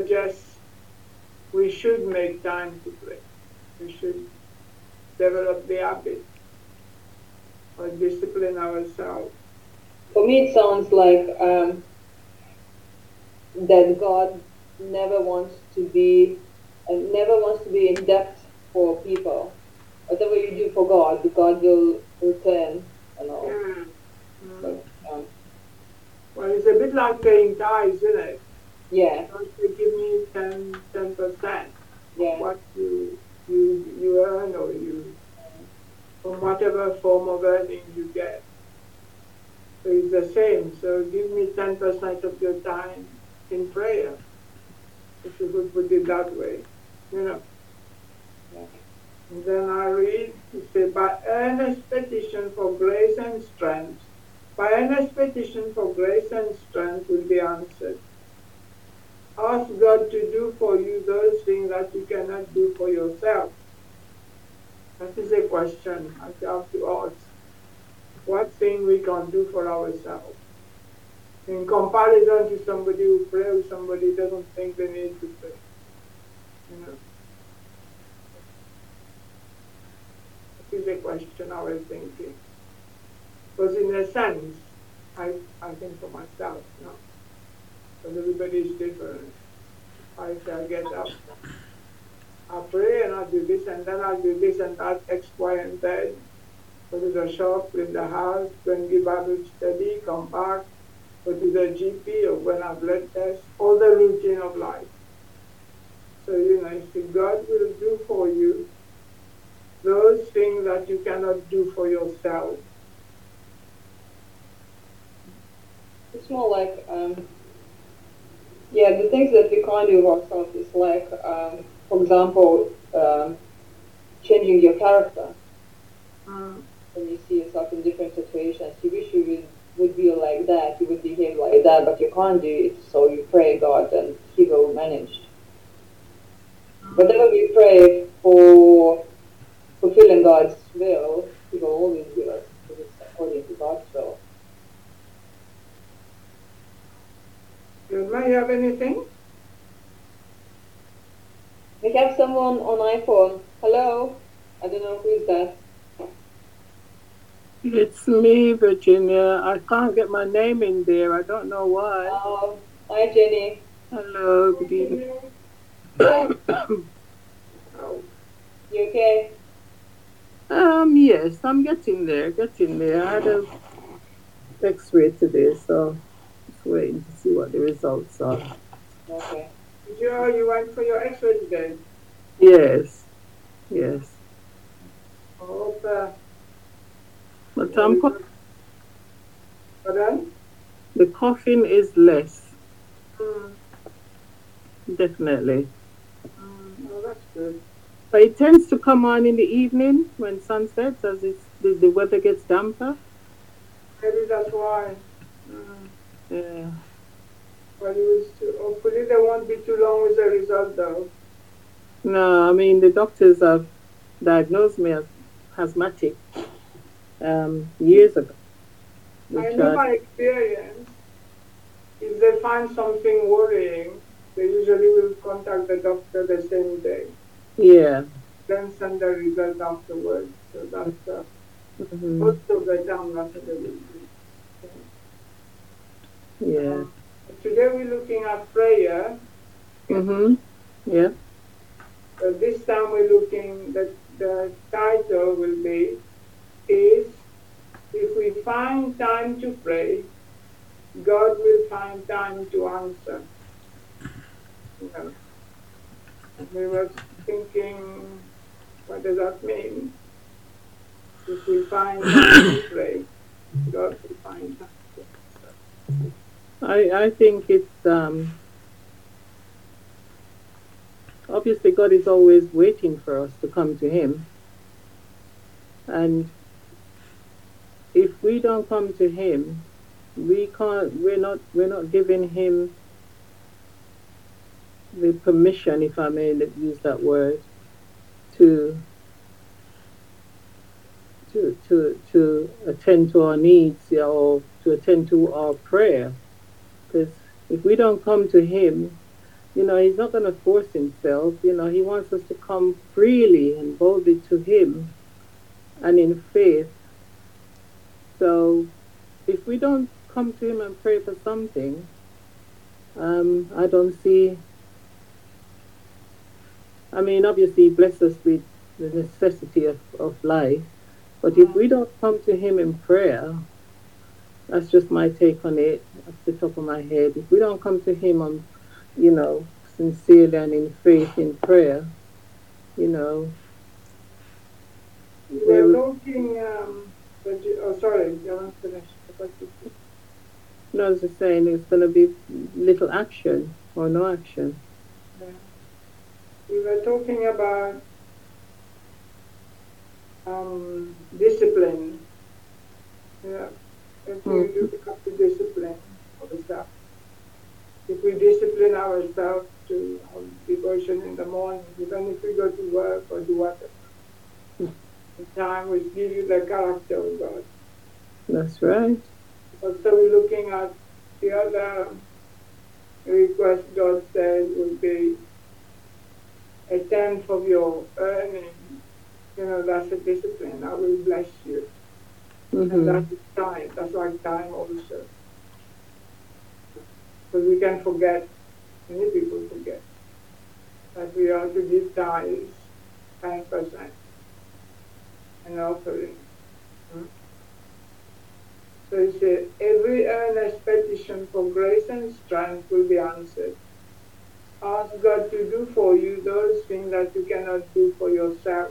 suggest we should make time to pray. We should develop the habit or discipline ourselves. For me, it sounds like that God never wants to be in debt for people. Whatever you do for God, God will return. Yeah. But, well, it's a bit like paying tithes, isn't it? yeah. Don't they give me 10% Yeah. what you earn, or you, from whatever form of earning you get. So it's the same. So give me 10% of your time in prayer, if you could put it that way, Yeah. And then I read, it says, by earnest petition for grace and strength, by earnest petition for grace and strength will be answered. Ask God to do for you those things that you cannot do for yourself. That is a question I have to ask. What thing we can do for ourselves? In comparison to somebody who prays, somebody doesn't think they need to pray. That is a question I was thinking. Because in a sense, I think for myself, because everybody is different. I shall get up, I'll pray and I'll do this and then I'll do this and that, X, Y, and Z. Go to the shop, clean the house, go and give Bible study, come back, go to the GP or go and have blood test, all the routine of life. So, if God will do for you those things that you cannot do for yourself. It's more like, the things that we can't do ourselves is like, for example, changing your character. When you see yourself in different situations, you wish you would be like that, you would behave like that, but you can't do it, so you pray God and He will manage. Whatever we pray for fulfilling God's will, He will always give us, because it's according to God's will. Vilma, you have anything? We have someone on iPhone. Hello? I don't know who is that. It's me, Virginia. I can't get my name in there. I don't know why. Oh, hi, Jenny. Hello, good evening. You okay? Yes, I'm getting there. I had a X-ray today, so just waiting to see what the results are. Okay. You went for your X-ray today? Yes. Oh, but pardon? The coughing is less. Definitely. Oh, that's good. But it tends to come on in the evening when sun sets, as the weather gets damper. Maybe that's why. Yeah. Well, hopefully they won't be too long with the result, though. No, I mean, the doctors have diagnosed me as asthmatic years ago. I know by experience, if they find something worrying, they usually will contact the doctor the same day. Yeah. Then send the result afterwards. So that's most of the time that's what they will do. Yeah. Today we're looking at prayer. Yeah. So this time we're looking, the title will be, is, if we find time to pray, God will find time to answer. We were thinking, what does that mean? If we find time to pray, God will find time to answer. I think it's obviously God is always waiting for us to come to Him, and if we don't come to Him, we're not giving Him the permission, if I may use that word, to attend to our needs or to attend to our prayer. Because if we don't come to Him, He's not going to force himself. He wants us to come freely and boldly to him and in faith. So if we don't come to him and pray for something, I don't see. I mean, obviously, he bless us with the necessity of life. But if we don't come to him in prayer, that's just my take on it, off the top of my head. If we don't come to him on, sincerely and in faith, in prayer, We're talking, sorry, you haven't finished. No, I was just saying it's going to be little action or no action. Yeah. We were talking about discipline. Yeah. If we do have to discipline ourselves. If we discipline ourselves to have devotion in the morning, even if we go to work or do whatever, the time will give you the character of God. That's right. Also, we're looking at the other request God said would be a tenth of your earnings. That's a discipline. I will bless you. And that's time. That's like time also. Because we can forget, many people forget, that we are to give tithes, 10%, and offering. So he said, every earnest petition for grace and strength will be answered. Ask God to do for you those things that you cannot do for yourself.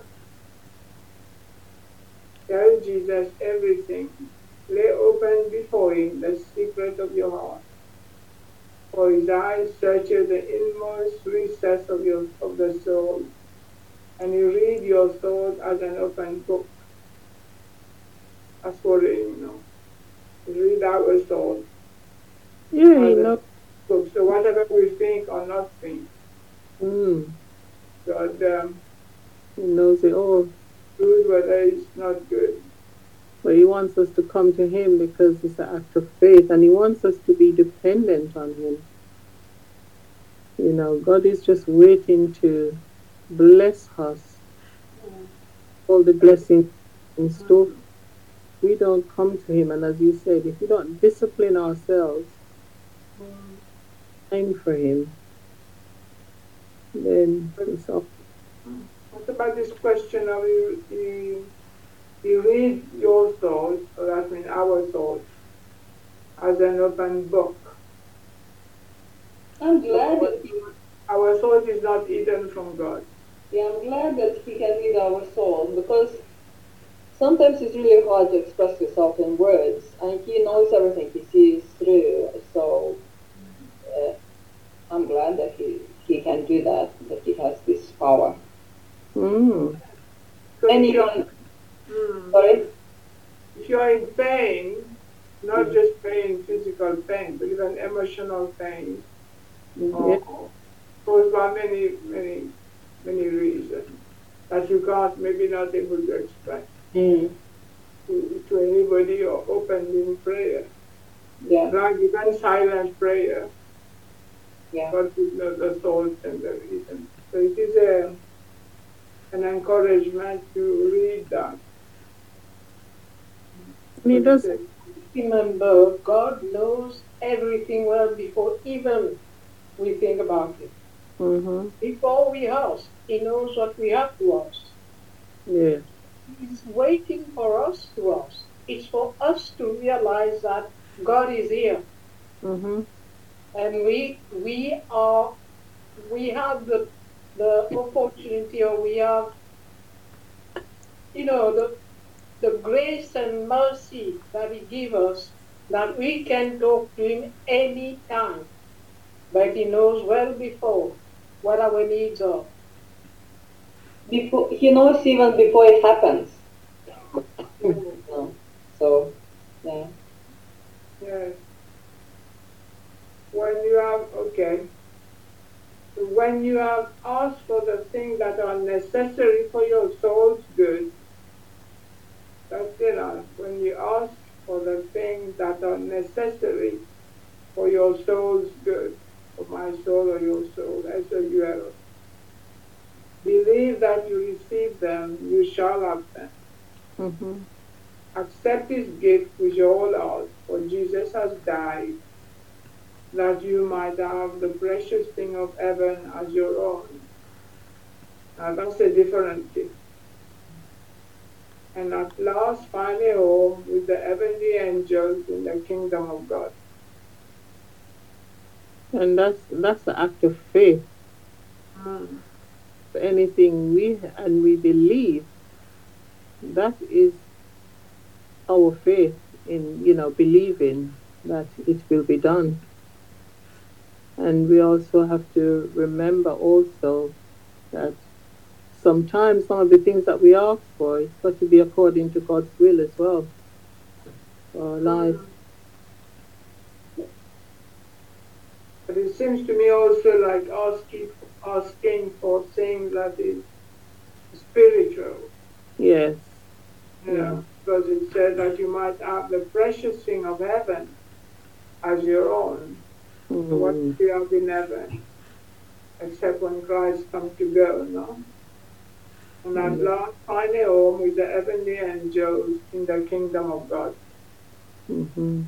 Tell Jesus everything. Lay open before him the secret of your heart. For his eyes search the inmost recess of the soul, and he read your thought as an open book. That's what read our thoughts. Yeah, book. So whatever we think or not think, God he knows it all. Good whether it's not good. But he wants us to come to him because it's an act of faith, and he wants us to be dependent on him. God is just waiting to bless us. All the blessings in store. We don't come to him, and as you said, if we don't discipline ourselves, time for him, then it's all. What about this question of you read your thoughts, or that means our thoughts, as an open book? I'm glad that our thought is not hidden from God. Yeah, I'm glad that he can read our soul, because sometimes it's really hard to express yourself in words, and he knows everything, he sees through. So I'm glad that he can do that he has this power. So Sorry? If you're in pain, not just pain, physical pain, but even emotional pain, caused by many reasons that you can't, maybe not able to express to anybody or openly in prayer. Yeah. Like even silent prayer. Yeah. God will know the thoughts and the reasons. So it is an encouragement to read that. And he does remember, God knows everything well before even we think about it. Before we ask, he knows what we have to ask. Yeah. He's waiting for us to ask. It's for us to realize that God is here. And we have the opportunity, or we have, the grace and mercy that he gives us, that we can talk to him any time. But he knows well before what our needs are. Before, he knows even before it happens. So, yeah. Yes. When you have asked for the things that are necessary for your soul's good, that's enough. When you ask for the things that are necessary for your soul's good, for my soul or your soul, and you shall have them. Mm-hmm. Accept this gift with your whole heart, for Jesus has died, that you might have the precious thing of heaven as your own. Now that's a different gift. And at last find a home with the heavenly angels in the kingdom of God. And that's the act of faith. Mm. For anything we believe, that is our faith in, believing that it will be done. And we also have to remember also that sometimes some of the things that we ask for, it's got to be according to God's will as well for our lives. But it seems to me also like asking for things that is spiritual. Yes. You know, because it says that you might have the precious thing of heaven as your own. Mm. So what do you have in heaven? Except when Christ comes to go, no? And at last find a home with the heavenly angels in the kingdom of God. Mm-hmm.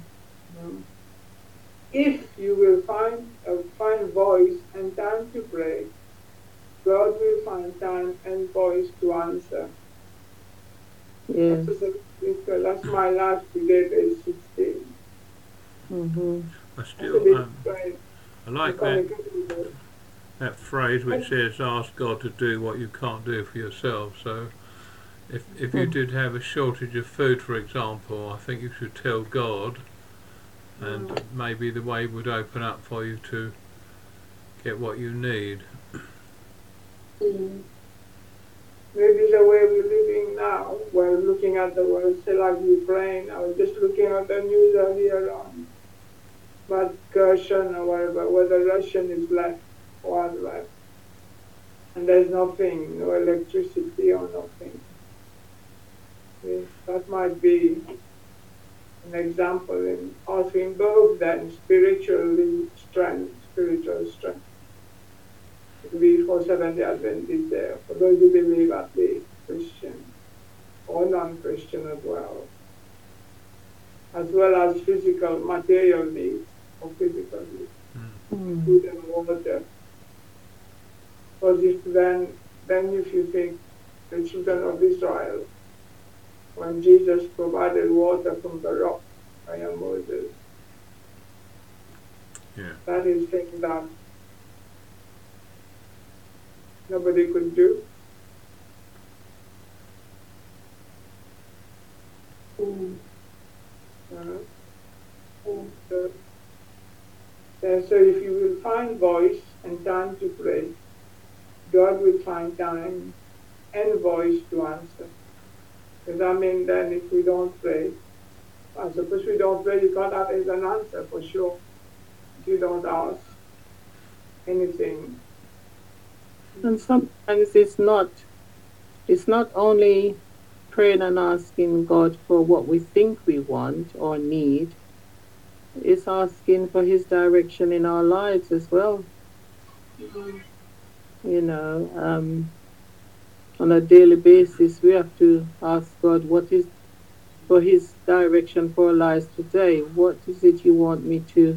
If you will find voice and time to pray, God will find time and voice to answer. Yes. That's my life today, verse 16. Mm-hmm. I like that phrase which says, ask God to do what you can't do for yourself. So if you did have a shortage of food, for example, I think you should tell God, and maybe the way would open up for you to get what you need. Maybe the way we're living now, we're looking at the world, say like Ukraine. I was just looking at the news earlier on about Kherson or whatever, where the Russian is left, one left. And there's nothing, no electricity or nothing. That might be an example in asking both then spiritual strength. It will be for Seventh-day Adventists there, for those who believe at least, Christian or non-Christian as well as physical, material needs or physical needs, food and water. Because then if you think the children of Israel, when Jesus provided water from the rock via Moses, that is thing that nobody could do. So if you will find voice and time to pray, God will find time and voice to answer. Because then if we don't pray, I suppose we don't pray, you can't have an answer for sure. If you don't ask anything. And sometimes it's not only praying and asking God for what we think we want or need. It's asking for His direction in our lives as well. On a daily basis, we have to ask God what is for His direction for our lives today. What is it you want me to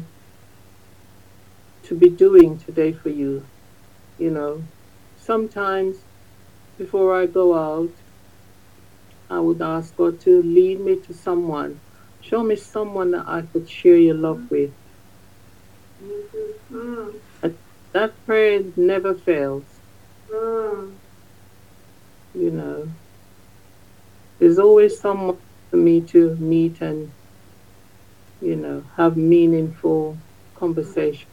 be doing today for you? Sometimes before I go out, I would ask God to lead me to someone. Show me someone that I could share your love with. That prayer never fails. There's always someone for me to meet and, have meaningful conversation.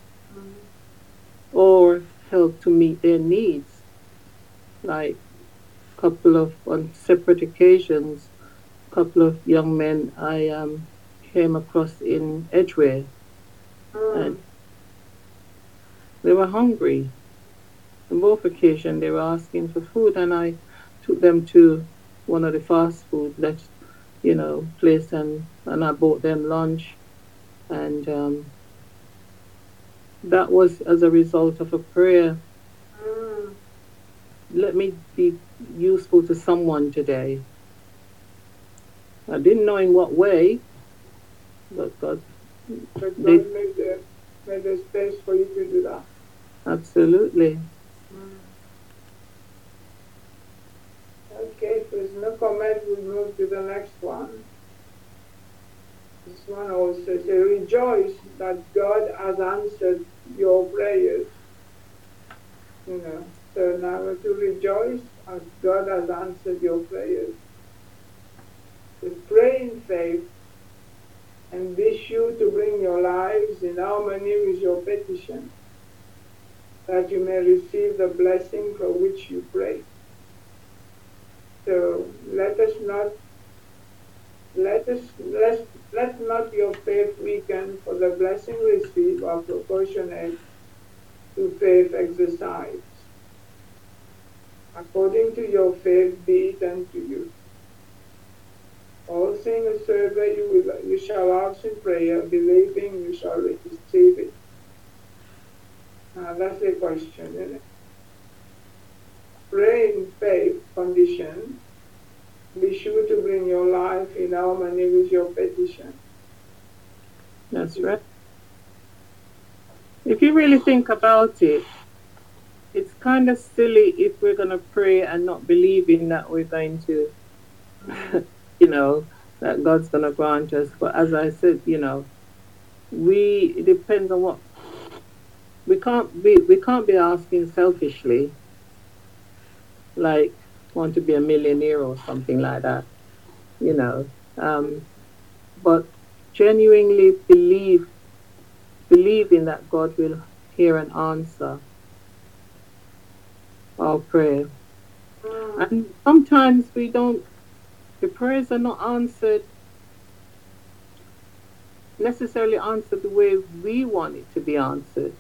Or help to meet their needs. Like on separate occasions, a couple of young men I came across in Edgware, and they were hungry. On both occasions they were asking for food, and I took them to one of the fast food place, and I bought them lunch, and that was as a result of a prayer. let me be useful to someone today. I didn't know in what way, but God But did. God made a space for you to do that. Absolutely. Okay, if there's no comment, we'll move to the next one. This one also says, rejoice that God has answered your prayers. So now to rejoice as God has answered your prayers. To pray in faith and be sure to bring your lives in harmony with your petition, that you may receive the blessing for which you pray. So let not your faith weaken, for the blessing received are proportionate to faith exercised. According to your faith be it unto you. All things whatsoever you shall ask in prayer, believing you shall receive it. Now that's the question, isn't it? Pray in faith condition. Be sure to bring your life in harmony with your petition. That's right. If you really think about it, it's kind of silly if we're going to pray and not believing that we're going to, that God's going to grant us. But as I said, it depends on what. We can't be asking selfishly, like want to be a millionaire or something like that, but genuinely believing that God will hear and answer our prayer. And sometimes the prayers are not necessarily answered the way we want it to be answered.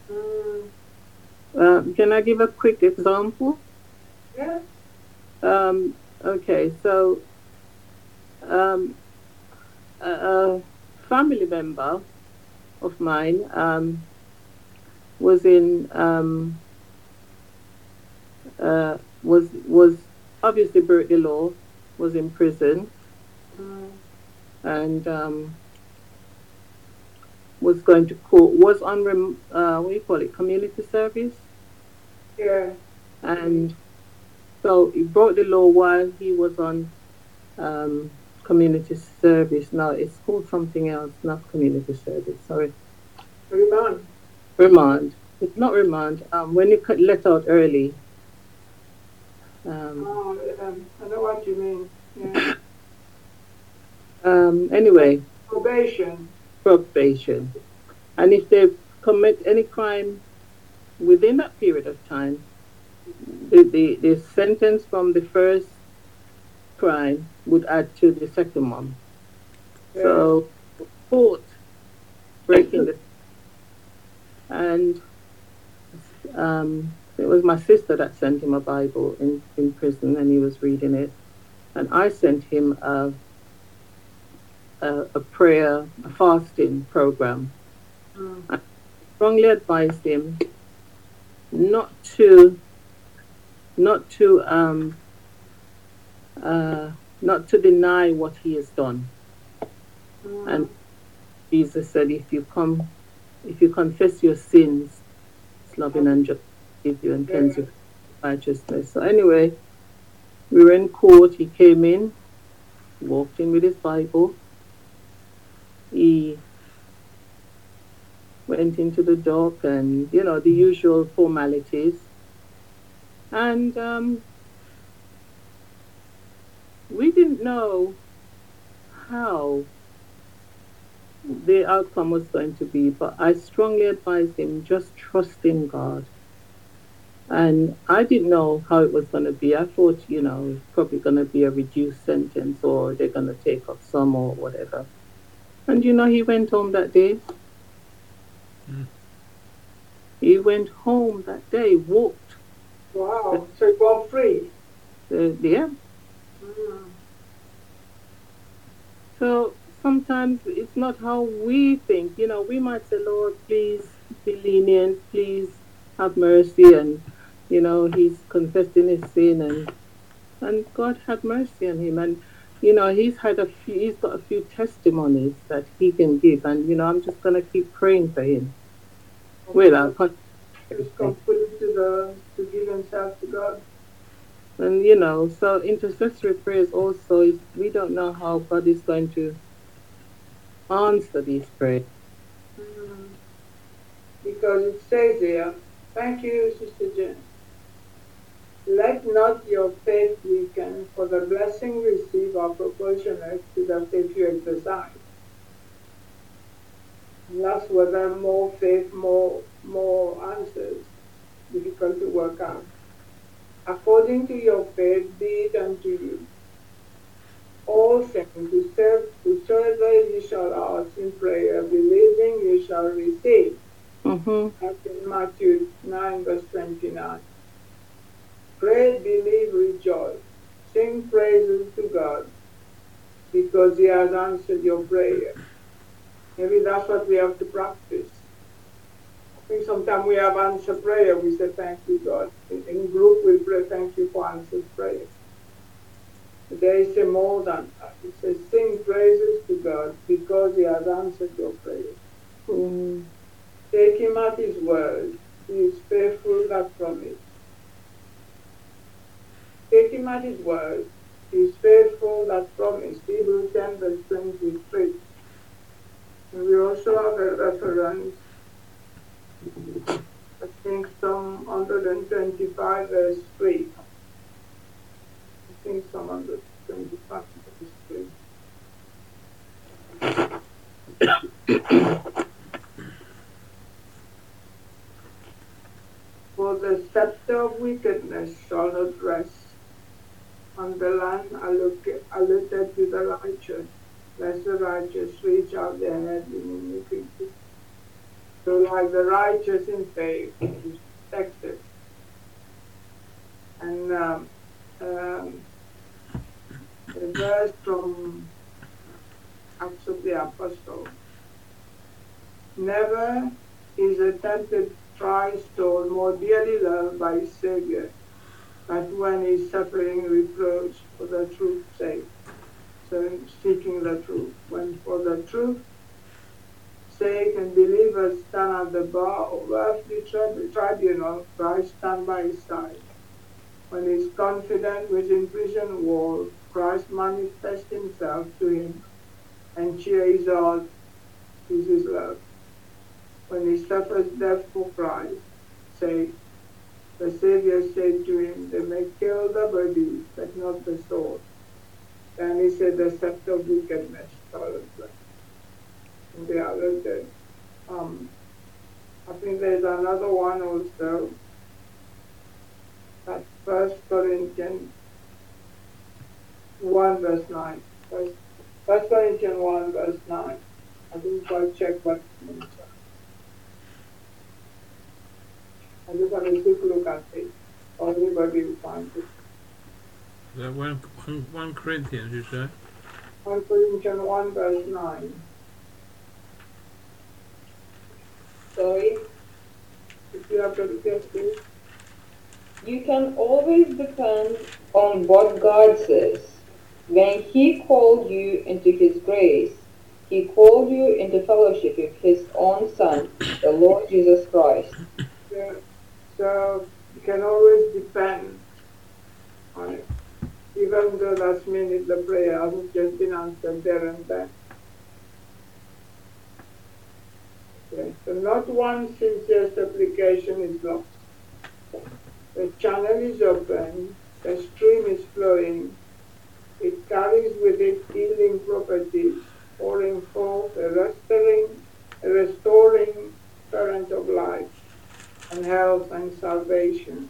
Can I give a quick example? Yeah. Okay, so a family member of mine was obviously broke the law, was in prison, and was going to court, was on community service. Yeah. And so he broke the law while he was on community service. Now it's called something else, not community service. Sorry. Remand. Remand. It's not remand. When you let out early. I know what you mean. Yeah. Anyway. Probation. And if they commit any crime within that period of time, the sentence from the first crime would add to the second one. Yeah. So, court breaking the... And it was my sister that sent him a Bible in prison, and he was reading it. And I sent him a prayer, a fasting program. I strongly advised him not to deny what he has done. And Jesus said, if you confess your sins, it's loving and just give you and cleanse you from righteousness. So anyway, we were in court. He came in, walked in with his Bible. He went into the dock and, the usual formalities. And we didn't know how the outcome was going to be, but I strongly advised him, just trust in God. And I didn't know how it was going to be. I thought, it's probably going to be a reduced sentence, or they're going to take off some or whatever. And he went home that day. He went home that day, walked. Wow. So he got free? Yeah. So sometimes it's not how we think. We might say, Lord, please be lenient, please have mercy, and he's confessing his sin, and God had mercy on him. And he's got a few testimonies that he can give, and I'm just gonna keep praying for him. Well, He's complete to give himself to God. And so intercessory prayers also is, we don't know how God is going to answer these prayers. Because it says here, thank you, Sister Jen. Let not your faith weaken, for the blessing received are proportionate to the faith you exercise. And that's whether more faith, more answers, difficult to work out. According to your faith, be it unto you. All things, whosoever you shall ask in prayer, believing you shall receive. That's in Matthew 9, verse 29. Pray, believe, rejoice. Sing praises to God, because he has answered your prayer. Maybe that's what we have to practice. I think sometimes we have answered prayer, we say thank you, God. In group we pray thank you for answered prayer. But there is more than that. It says sing praises to God because he has answered your prayer. Take him at his word. He is faithful that promise. Take him at his word. He is faithful that promise. Hebrews 10 verse 23. And we also have a reference, I think Psalm 125 verse 3. I think Psalm 125 verse 3. For the scepter of wickedness shall not rest on the land allotted to the righteous, lest the righteous reach out their head in iniquity. So like the righteous in faith is protected. And the verse from Acts of the Apostle. Never is a tempted Christ soul more dearly loved by his Savior, that when he's suffering reproach for the truth's sake. So seeking the truth. When for the truth's sake and believers stand at the bar of earthly tribunal, Christ stand by his side. When he's confident within prison wall, Christ manifests himself to him and cheer his heart with his love. When he suffers death for Christ, say, the Savior said to him, they may kill the body, but not the soul. Then he said, the scepter of wickedness shall not. And the other day, I think there's another one also, that 1 Corinthians 1 verse 9. 1 Corinthians 1 verse 9. I didn't quite check what it means. I just want to quick look at it. Everybody will find it. Is that 1 Corinthians, you say? 1 Corinthians 1 verse 9. Sorry? If you have to look at this. You can always depend on what God says. When he called you into his grace, he called you into fellowship with his own Son, the Lord Jesus Christ. Yeah. So you can always depend on it. Even though last minute the prayer hasn't just been answered there and then. Okay. So not one sincere supplication is lost. The channel is open, the stream is flowing, it carries with it healing properties, pouring forth a restoring current of life and health and salvation.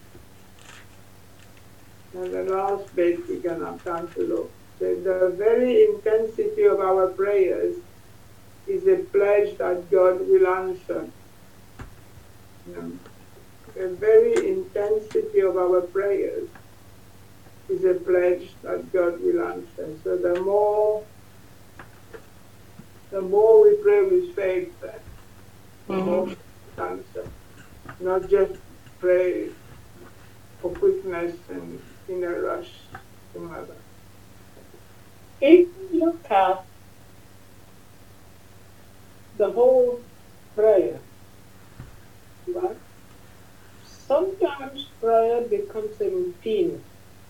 And the last bit we can have time to look. The very intensity of our prayers is a pledge that God will answer. The very intensity of our prayers is a pledge that God will answer. So the more we pray with faith, the more we answer. Not just pray for quickness and in a rush to mother. If you look at the whole prayer, right? Sometimes prayer becomes a routine.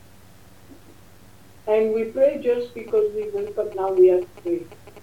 And we pray just because we wake up now we have to pray.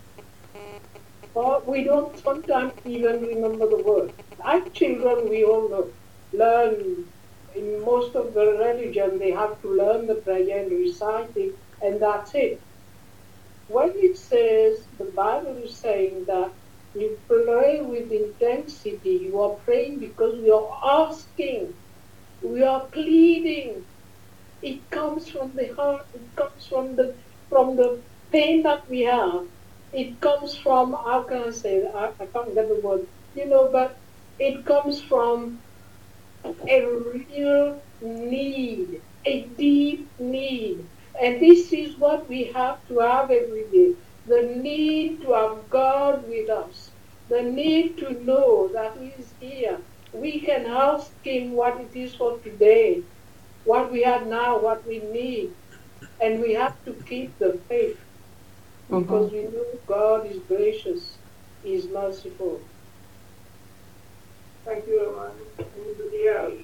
Or we don't sometimes even remember the word. Like children, we all know, learn, in most of the religion, they have to learn the prayer and recite it, and that's it. When it says, the Bible is saying that you pray with intensity, you are praying because we are asking, we are pleading. It comes from the heart, it comes from the pain that we have. It comes from, how can I say it? I can't get the word, but it comes from a real need, a deep need. And this is what we have to have every day. The need to have God with us. The need to know that He is here. We can ask Him what it is for today, what we have now, what we need. And we have to keep the faith because we know God is gracious, He is merciful. Thank you, Roman. Anybody else?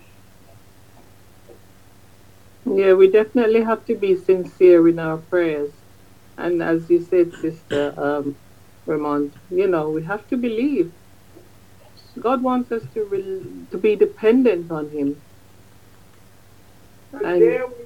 Yeah, we definitely have to be sincere in our prayers. And as you said, Sister Ramon, we have to believe. God wants us to be dependent on Him. But And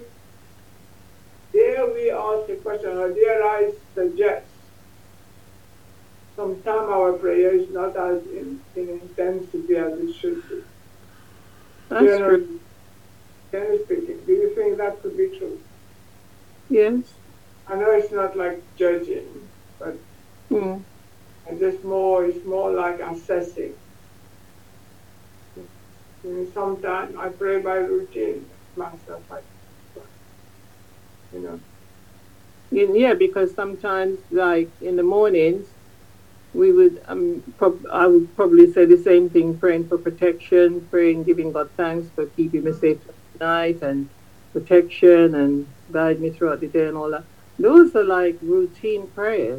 there we ask the question, or there I suggest, sometimes our prayer is not as in intensity as it should be. that's true. Generally speaking, do you think that could be true? Yes. I know it's not like judging, but it's more like assessing. Sometimes I pray by routine myself. Yeah, because sometimes, like in the mornings, we would I would probably say the same thing, praying for protection, praying, giving God thanks for keeping me safe tonight and protection and guide me throughout the day and all that. Those are like routine prayers,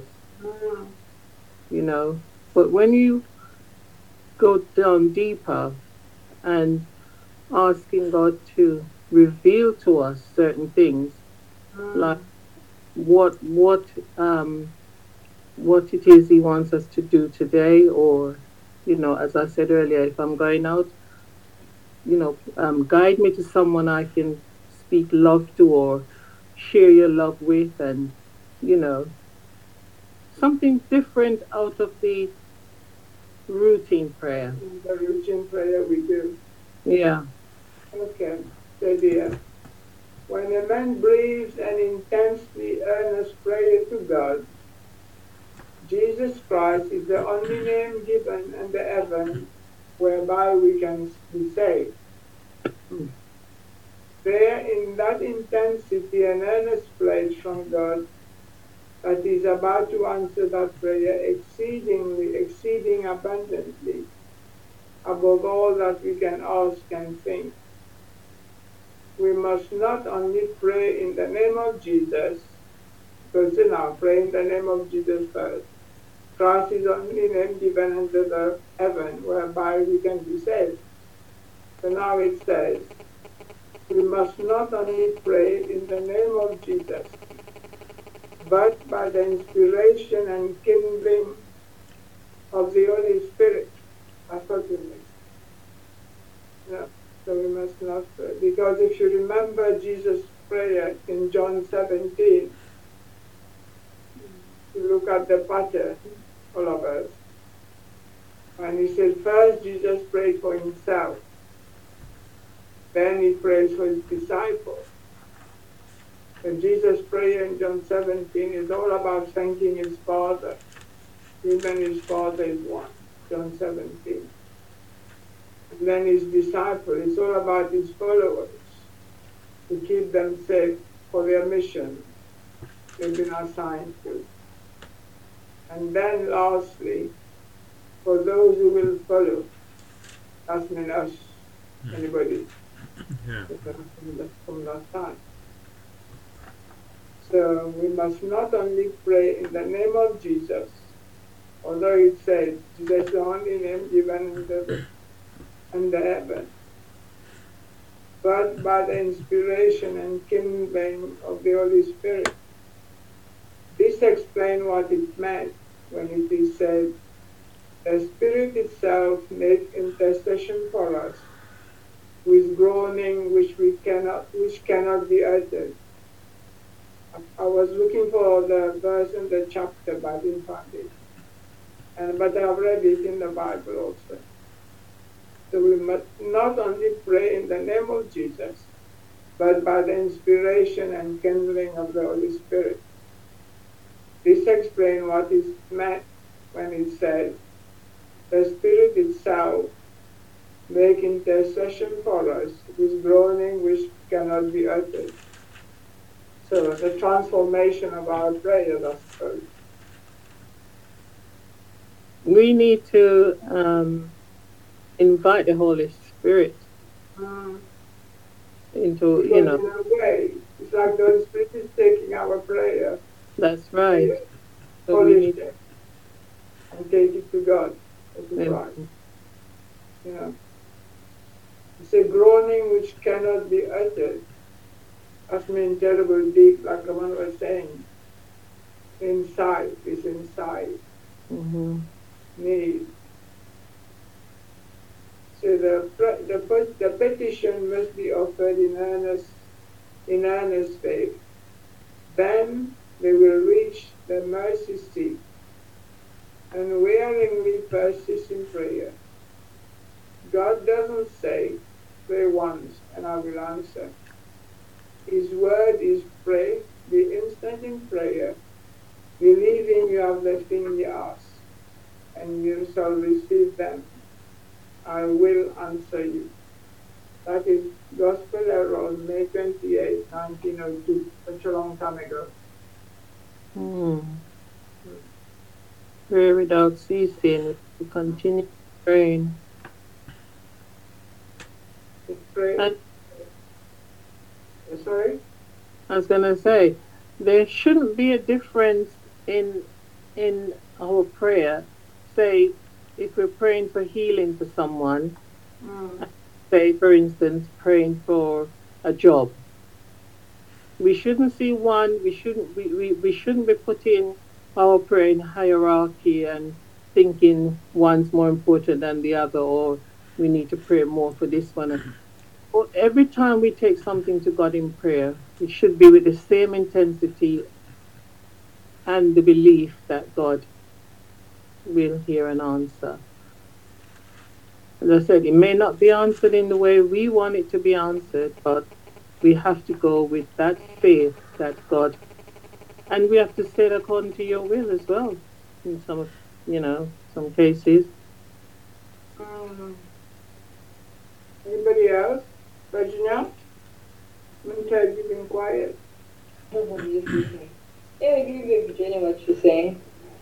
But when you go down deeper and asking God to reveal to us certain things, like what it is He wants us to do today, or as I said earlier, if I'm going out, guide me to someone I can speak love to or share your love with, and something different out of the routine prayer. The routine prayer we do. Yeah. Okay, so dear. When a man breathes an intensely earnest prayer to God, Jesus Christ is the only name given under heaven whereby we can be saved. There, in that intensity and earnest pledge from God, that He is about to answer that prayer exceeding abundantly, above all that we can ask and think. We must not only pray in the name of Jesus, because pray in the name of Jesus first. Christ is the only name given under the heaven whereby we can be saved. So now it says, we must not only pray in the name of Jesus, but by the inspiration and kindling of the Holy Spirit. That's what it means. Yeah. So we must not pray. Because if you remember Jesus' prayer in John 17, you look at the pattern, all of us. And he said, first Jesus prayed for himself. Then he prays for his disciples. And Jesus' prayer in John 17 is all about thanking his Father. Him and his Father is one. John 17. And then his disciples, it's all about his followers, to keep them safe for their mission they've been assigned to. And then lastly, for those who will follow, that's mean us, anybody, Yeah. From that time. So we must not only pray in the name of Jesus, although it says Jesus is the only name given in the heaven, but by the inspiration and kindling of the Holy Spirit. This explains what it meant when it is said, the Spirit itself makes intercession for us with groaning which cannot be uttered. I was looking for the verse in the chapter, but I didn't find it. But I've read it in the Bible also. So we must not only pray in the name of Jesus, but by the inspiration and kindling of the Holy Spirit. This explains what is meant when it says, the Spirit itself make intercession for us with groaning which cannot be uttered. So the transformation of our prayers, I suppose. We need to invite the Holy Spirit into, because in a way, it's like the Holy Spirit is taking our prayer. That's right. So polish it and take it to God. That is right. Yeah. It's a groaning which cannot be uttered. That means terrible deep, like the one was saying. Inside, it's inside. Need. So the petition must be offered in earnest faith. Then they will reach the mercy seat and unwaveringly persist in prayer. God doesn't say, pray once and I will answer. His word is pray, be instant in prayer, believing you have the thing you ask, and you shall receive them. I will answer you. That is Gospel Error, May 28, 1902, such a long time ago. Pray without ceasing, to continue praying. Pray. Sorry? I was going to say, there shouldn't be a difference in our prayer. Say, if we're praying for healing for someone, say, for instance, praying for a job. We shouldn't see one, we shouldn't be putting our prayer in hierarchy and thinking one's more important than the other, or we need to pray more for this one. Well, every time we take something to God in prayer, it should be with the same intensity and the belief that God will hear and answer. As I said, it may not be answered in the way we want it to be answered, but we have to go with that faith that God, and we have to say it according to your will as well, in some cases. Anybody else? Virginia? Minta, you've been quiet. Yeah, I agree with Virginia what she's saying.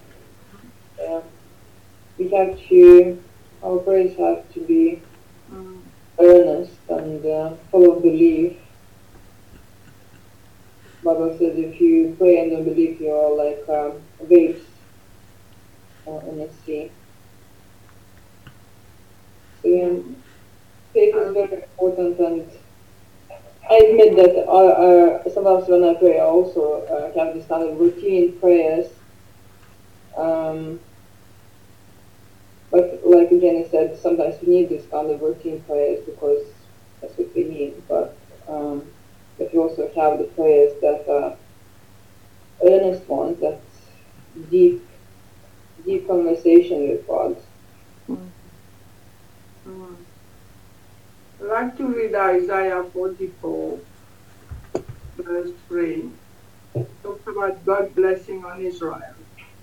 We have to, our prayers have to be earnest and full of belief. Bible says if you pray and don't believe, you are like waves in the sea. So faith is very important, and I admit that sometimes when I pray I also have this kind of routine prayers. But like Jenny said, sometimes we need this kind of routine prayers because that's what we need. But we also have the prayers that are earnest ones, that's deep conversation with God. I'd like to read Isaiah 44, verse 3. It talks about God blessing on Israel.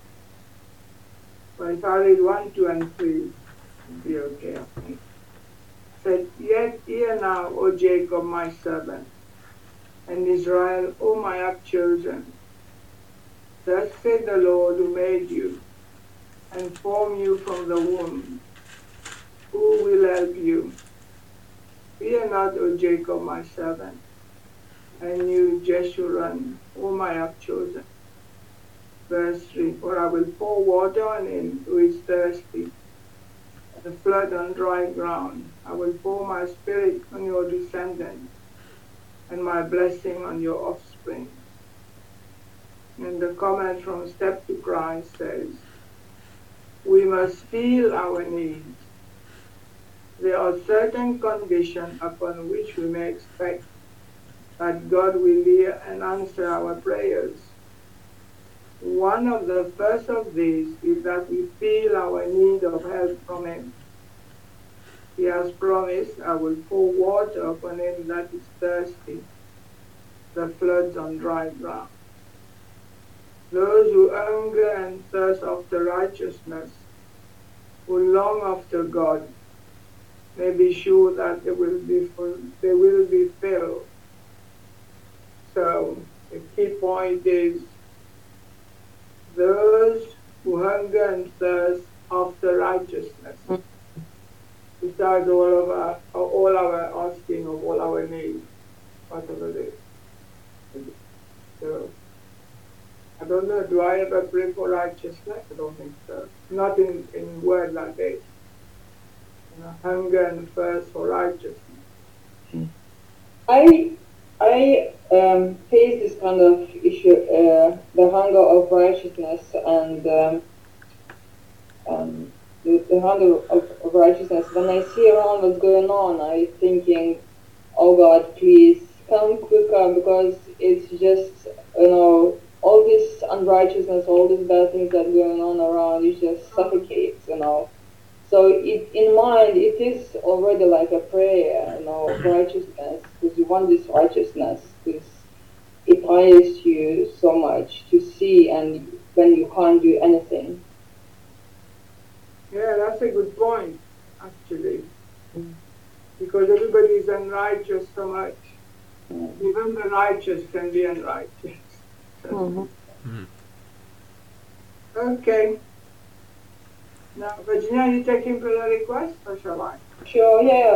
But if I read 1, 2, and 3, it'll be okay. It said, Yet hear now, O Jacob, my servant, and Israel, whom I have chosen. Thus said the Lord who made you, and formed you from the womb. Who will help you? Fear not, O Jacob, my servant, and you, Jeshurun, whom I have chosen. Verse 3, for I will pour water on him who is thirsty, and a flood on dry ground. I will pour my spirit on your descendants, and my blessing on your offspring. And the comment from Step to Christ says, we must feel our needs. There are certain conditions upon which we may expect that God will hear and answer our prayers. One of the first of these is that we feel our need of help from Him. He has promised, I will pour water upon him that is thirsty, the floods on dry ground. Those who hunger and thirst after righteousness, who long after God, may be sure that they will be filled. So the key point is those who hunger and thirst after righteousness. Besides all our asking of all our needs, whatever it is. So I don't know, do I ever pray for righteousness? I don't think so. Not in word like this. You know, hunger and thirst for righteousness. I face this kind of issue, the hunger of righteousness and the hunger of righteousness. When I see around what's going on, I'm thinking, oh God, please come quicker, because it's just, all this unrighteousness, all these bad things that are going on around, it just suffocates, So in mind, it is already like a prayer, of righteousness, because you want this righteousness, because it tires you so much to see, and when you can't do anything. Yeah, that's a good point, actually. Because everybody is unrighteous so much. Even the righteous can be unrighteous. Okay. Now, Virginia, are you taking prayer requests or shall I? Sure, yeah.